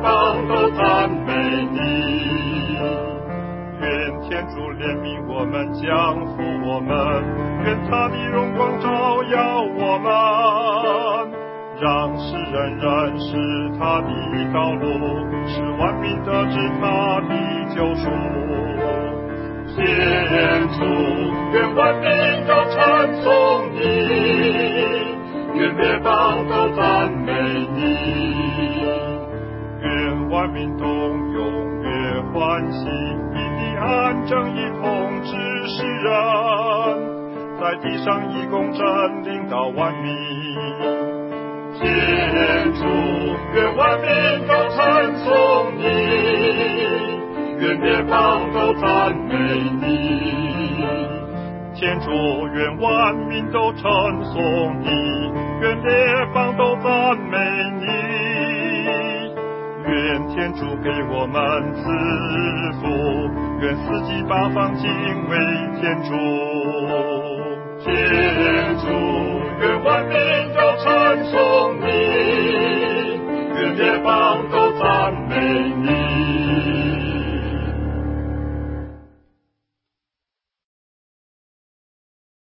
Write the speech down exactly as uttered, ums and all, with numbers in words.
邦都赞美你。愿天主怜悯我们，降福我们，愿他的荣光照耀我们，让世人认识他的道路，使万民得知他的救赎。天主，愿万民都称颂你，愿列邦都赞美你，愿万民都踊跃欢喜，你的按正义统治世人，在地上以公正领导万民。天主，愿万民都称颂你，愿列邦都赞美你。天主，愿万民都称颂你，愿列邦都赞美你。愿天主给我们赐福，愿四季八方敬畏天主。天主，愿万民